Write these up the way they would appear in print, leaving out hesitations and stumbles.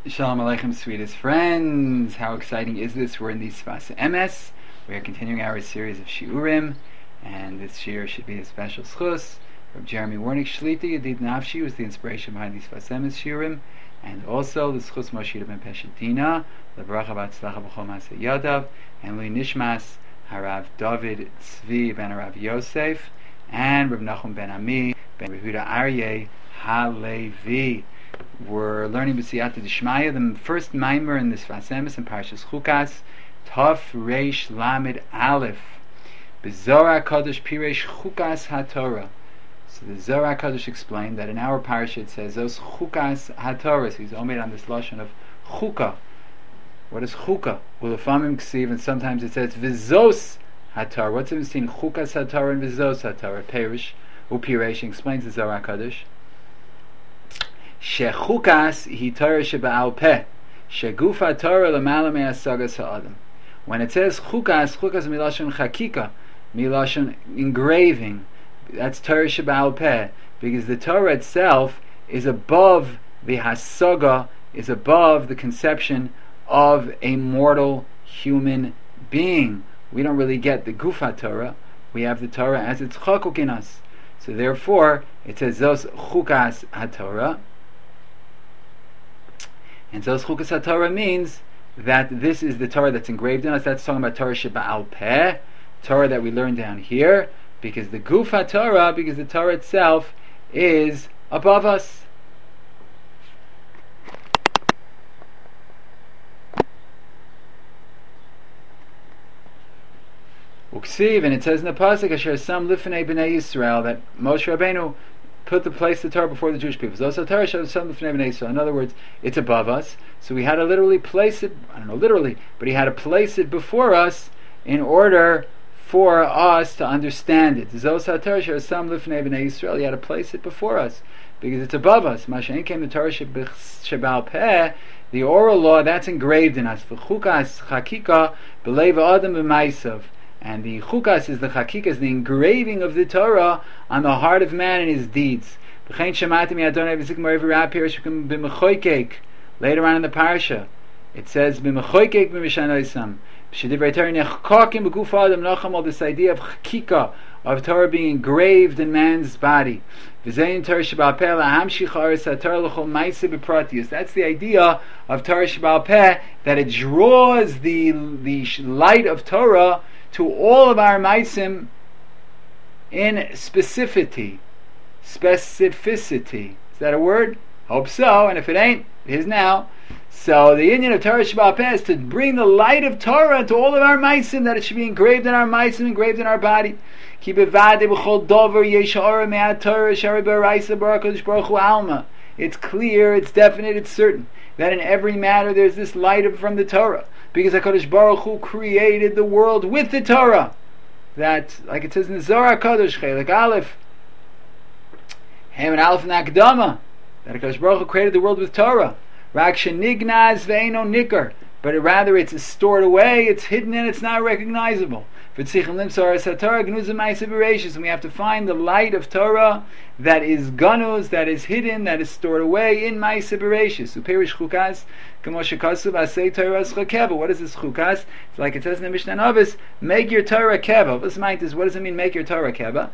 Shalom Aleichem, sweetest friends. How exciting is this? We're in the Sfas Emes. We are continuing our series of Shiurim, and this year should be a special schus. Rabbi Jeremy Warnick Shlita Yedid Nafshi was the inspiration behind the Sfas Emes Shiurim, and also the schus Moshe ben Peshetina, Lebracha Batzlacha B'chol Maseh Yadav, and Lui Nishmas Harav David Tzvi ben Harav Yosef, and Reb Nachum ben Ami ben Yehuda Aryeh Halevi. We're learning B'siyata D'Shmaya, the first mimer in this Sfas Emes in Parshas Chukas, Tov Reish Lamed Aleph, B'Zohar HaKadosh Piresh Chukas HaTorah. So the Zohar HaKadosh explained that in our parsha it says those Chukas HaTorah. So he's omitted on this lashon of Chukah. What is Chukah? Ulefamim Ksiv, and sometimes it says V'Zos HaTorah. What's the difference between Chukas HaTorah and V'Zos HaTorah? Perish Upiresh explains the Zohar HaKadosh. Shechukas hi Torah sheba'al peh, shegufa Torah l'mala me'asagas ha'adam. When it says chukas, chukas milashon chakika, milashon engraving. That's Torah sheba'al peh, because the Torah itself is above the hasaga, is above the conception of a mortal human being. We don't really get the gufa Torah. We have the Torah as it's chakuk in us. So therefore, it says those chukas haTorah. And so Chukas HaTorah means that this is the Torah that's engraved in us. That's talking about Torah Sheba'al Peh, Torah that we learn down here, because the Guf HaTorah, because the Torah itself is above us. Uksiv, and it says in the pasuk, Asher Sam Lifnei B'nai Yisrael, that Moshe Rabbeinu put the place the Torah before the Jewish people. So Torah shows some of Bnei Israel. In other words, it's above us. So we had to literally place it, I don't know literally, but he had to place it before us in order for us to understand it. Zos HaTorah shows some Lifnei Bnei Israel. He had to place it before us because it's above us. Mashain came the Torah Sheba'al Peh, the oral law, that's engraved in us. V'chukas chakika b'leiv adam b'maisav. And the chukas is the chakika, is the engraving of the Torah on the heart of man and his deeds. Later on in the parsha, it says, this idea of chakika, of Torah being engraved in man's body. That's the idea of Torah Sheba'al Peh, that it draws the light of Torah to all of our maisim in specificity. Specificity. Is that a word? Hope so, and if it ain't, it is now. So the union of Torah Sheba'al Peh is to bring the light of Torah to all of our maisim, that it should be engraved in our maisim, engraved in our body. It's clear, it's definite, it's certain that in every matter there's this light from the Torah, because HaKadosh Baruch Hu created the world with the Torah. That, like it says in the Zohar HaKadosh, Chelik Aleph, Hem and Aleph and Akdama, that HaKadosh Baruch Hu created the world with Torah. Rak shenignaz ve'eno nikar, but rather it's stored away, it's hidden, and it's not recognizable. And we have to find the light of Torah that is ganuz, that is hidden, that is stored away in Ma'aseh Bereshis. What is this chukas? It's like it says in the Mishnah Novis, make your Torah keva. What does it mean, make your Torah keva?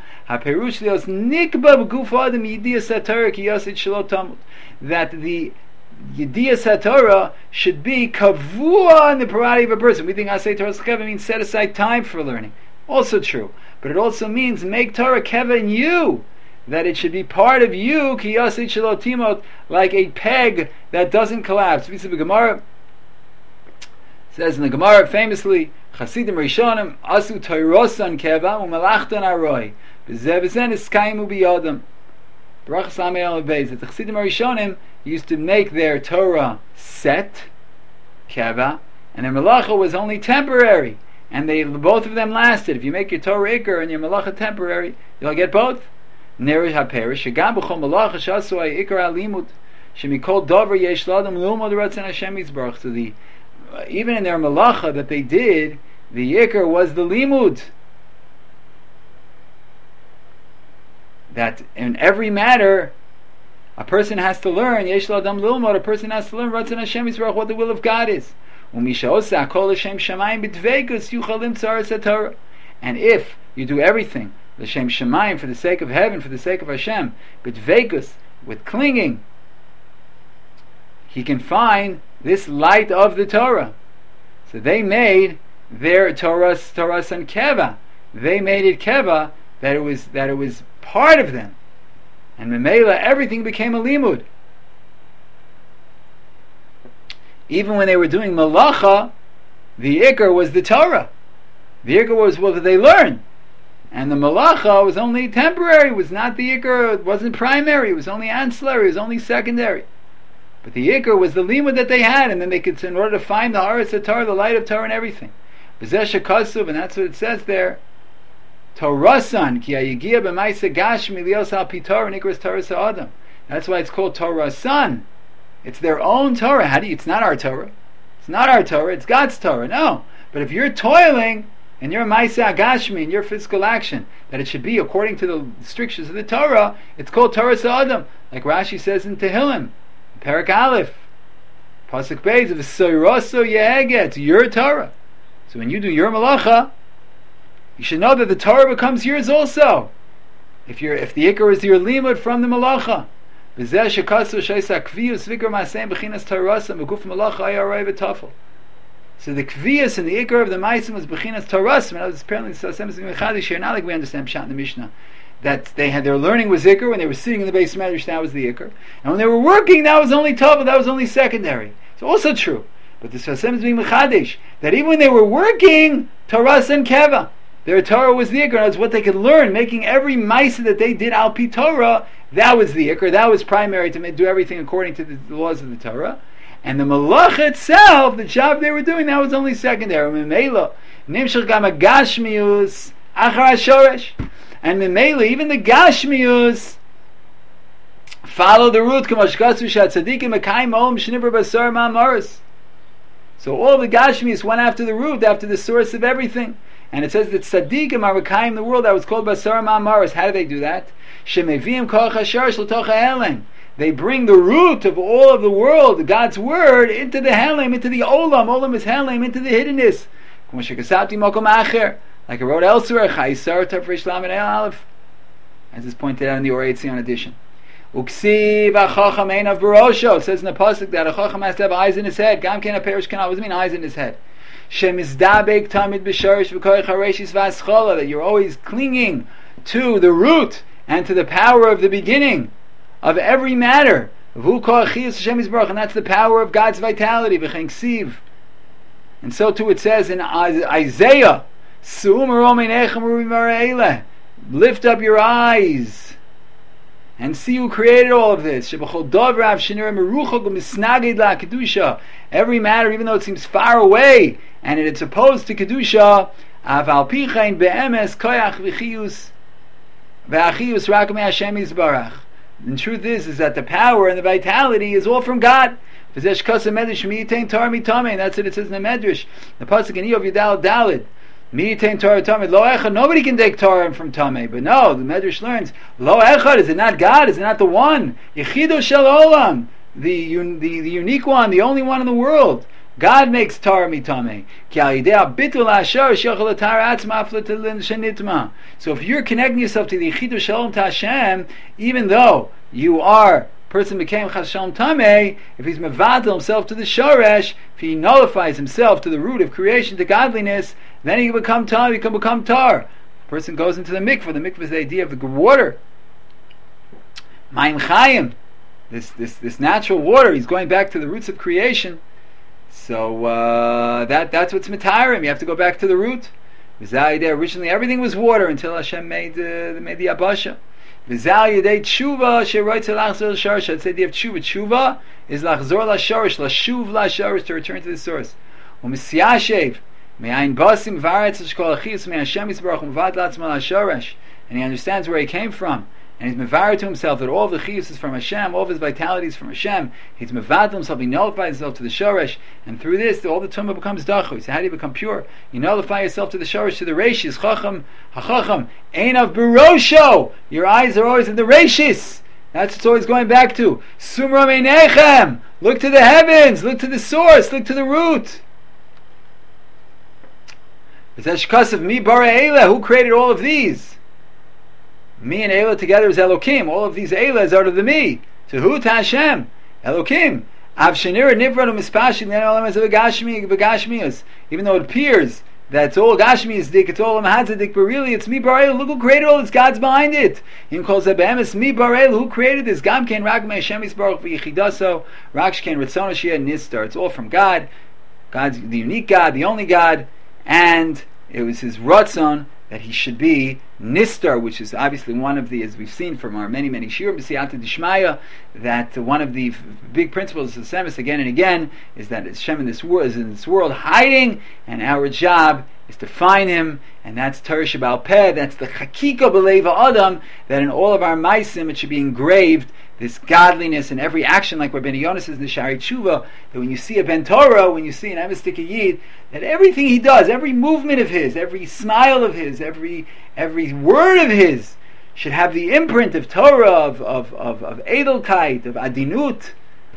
That the Yediyas HaTorah should be kavua in the parati of a person. We think Asay Torah Keva means set aside time for learning. Also true. But it also means make Torah Keva in you. That it should be part of you, ki yasei shelo timot, like a peg that doesn't collapse. The Gemara says in the Gemara famously, Chasidim Rishonim asu Toirosan Keva u'malachtan aroi. B'zeh v'zen iskaimu biyodam. Baruch Samei Al Beis. The Chasidim Rishonim used to make their Torah set, keva, and their melacha was only temporary, and both of them lasted. If you make your Torah ikar and your melacha temporary, you'll get both. Nerish haperish shegam b'chol melacha shasu ikar alimut shemikol dover yesh ladam lulmod ratzon Hashem yisbarach. So even in their melacha that they did, the ikar was the limud. That in every matter A person has to learn, Yesh L'Adam Lilmod, a person has to learn Ratzon Hashem Yisbarach, what the will of God is. And if you do everything, L'Shem Shemayim, for the sake of heaven, for the sake of Hashem, B'Dveikus, with clinging, he can find this light of the Torah. So they made their Torah and Keva. They made it Keva, that it was part of them. And Memela, everything became a limud. Even when they were doing malacha, the ikar was the Torah. The ikar was what they learned. And the malacha was only temporary, it was not the ikar, it wasn't primary, it was only ancillary, it was only secondary. But the ikar was the limud that they had, and then they could, in order to find the haras of Torah, the light of Torah and everything. B'zeh shekasuv, and that's what it says there. Torasan, ki hayigia b'maisa gashmi lios al pitor and ikras Torah sa'adam. That's why it's called Torasan. It's their own Torah. It's not our Torah. It's not our Torah, it's God's Torah. No. But if you're toiling, and your Maisa Agashmi, in your physical action, that it should be according to the strictures of the Torah, it's called Torah Sa'adam. Like Rashi says in Tehillim, Perak Aleph, Pasuk Beis, V'soyroso Yehege, it's your Torah. So when you do your malacha, you should know that the Torah becomes yours also. If the Ikar is your limud from the malacha. So the kviyas and the ikar of the ma'asim was bechinas tarasim. And apparently not like we understand pshat in the Mishnah, that their learning was ikar when they were sitting in the base medrash. That was the ikar, and when they were working, that was only tava. That was only secondary. It's also true. But the Sfasem is being mechadish that even when they were working, taras and keva, their Torah was the ikar. That's what they could learn, making every ma'asim that they did al pi Torah. That was the ikar. That was primary, to do everything according to the laws of the Torah. And the malacha itself, the job they were doing, that was only secondary. Memela, nimshach gama gashmius achar hashoresh, and memela, even the gashmius follow the root. Kamashkasu shat tzadikim ekayim olam shnibur basar ma'amaris. So all the gashmius went after the root, after the source of everything. And it says that tzadikim are ekayim the world. That was called basar ma'amaris. How do they do that? Shemevim koach hashoresh l'tocha helen. They bring the root of all of the world, God's word, into the Helem, into the Olam. Olam is Helem, into the hiddenness. Like I wrote elsewhere, as is pointed out in the Or Etzion edition. Uksiv achacham ein of barosho. It says in the pasuk that a chacham has to have eyes in his head. Gam ken a perish kana. What does it mean, eyes in his head? Shemizdabek tamid b'sharish v'koich hareshis v'aschala. That you're always clinging to the root and to the power of the beginning of every matter. And that's the power of God's vitality. And so too it says in Isaiah, lift up your eyes and see who created all of this. Every matter, even though it seems far away and it's opposed to Kedusha, the truth is that the power and the vitality is all from God. And that's what it says in the Medrash. The pasuk in Iyov Yudal Dalid. Nobody can take Torah from Tameh. But no, the Medrash learns, Lo Echad, is it not God? Is it not the one? Yechido Shel Olam, the unique one, the only one in the world. God makes Torah mitameh. So if you're connecting yourself to the Yichidu Shalom to Hashem, even though you are person became Chas Shalom Tameh, if he's mevatel himself to the Shoresh, if he nullifies himself to the root of creation, to godliness, then he can become Tar. He can become Tar. A person goes into the mikveh. The mikveh is the idea of the water. Mayim Chayim, this natural water. He's going back to the roots of creation. So that's what's mitarim. You have to go back to the root. Originally everything was water until Hashem made the Abasha. I'd say the idea of tshuva is lachzor lashorish, lashuv lashorish, to return to the source. And he understands where he came from. And he's mevarer to himself that all of the chiyus is from Hashem, all of his vitality is from Hashem. He's mevatel himself, he nullifies himself to the shoresh, and through this, all the tumah becomes dachu. So how do you become pure? You nullify yourself to the shoresh, to the reshis, chacham, hachacham, ein of barosho. Your eyes are always in the reshis. That's what it's always going back to. Sumra meinechem. Look to the heavens. Look to the source. Look to the root. It's Ashkas of mi bara Eila. Who created all of these? Me and Eila together is Elokim. All of these Eilas are to the me. To who? To Hashem. Elokim. Av shenira nifradu mispashi l'en olam as v'gashmius. Even though it appears that it's all Gashmius dik, it's all Mahadzadik, but really it's mi bar Eila. Look who created all this. God's behind it. Him calls Ebehemis mi bar Eila. Who created this? Gam ken rag me Hashem yisbarach v'yichidaso. Raksh ken ritzon shia nistar. It's all from God. God's the unique God, the only God, and it was His ratzon that He should be Nistar, which is obviously one of the, as we've seen from our many shiurim b'siyata d'shmaya, that one of the big principles of Semis again and again is that Hashem is in this world hiding, and our job is to find Him, and that's Torah Sheba'al Peh, that's the Chakika B'Leiva Adam, that in all of our Maisim it should be engraved, this godliness in every action, like what Ben Yonah says in the Shari Tshuva, that when you see a Ben Torah, when you see an Emes Yid, that everything he does, every movement of his, every smile of his, every word of his, should have the imprint of Torah, of Edelkeit, of Adinut,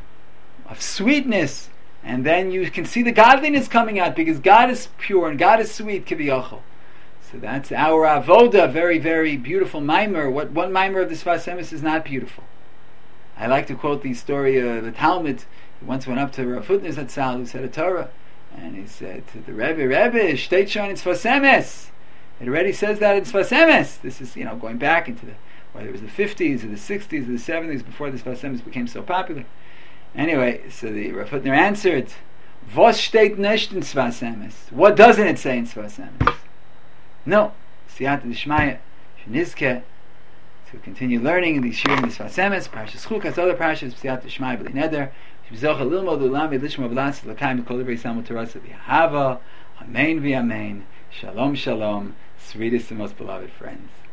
of sweetness, and then you can see the godliness coming out, because God is pure and God is sweet, Kiviyachol. So that's our Avoda, very, very beautiful Maimer. What Maimer of the Sfas Emes is not beautiful? I like to quote the story of the Talmud. He once went up to Rav Hutner Zatzal, who said a Torah, and he said to the Rebbe, Shteit schon in Sfas Emes. It already says that in Sfas Emes. This is, going back into whether it was the 50s or the 60s or the 70s, before the Sfas Emes became so popular. Anyway, so the Rav Hutner answered, Vos steht nicht in Sfas Emes? What doesn't it say in Sfas Emes? No. Siyata D'Shmaya, Shenizke, to continue learning in these shiurim in Sfas Emes, Parashas Chukas, other Parashas, Siyata D'Shmaya, B'li Neder, Shibzocha Lilmod Ulam Yidlishma V'las L'Kayim B'Kol Divrei Samu Torasa V'Yahava, Amen V'Amen, Shalom Shalom, sweetest and most beloved friends.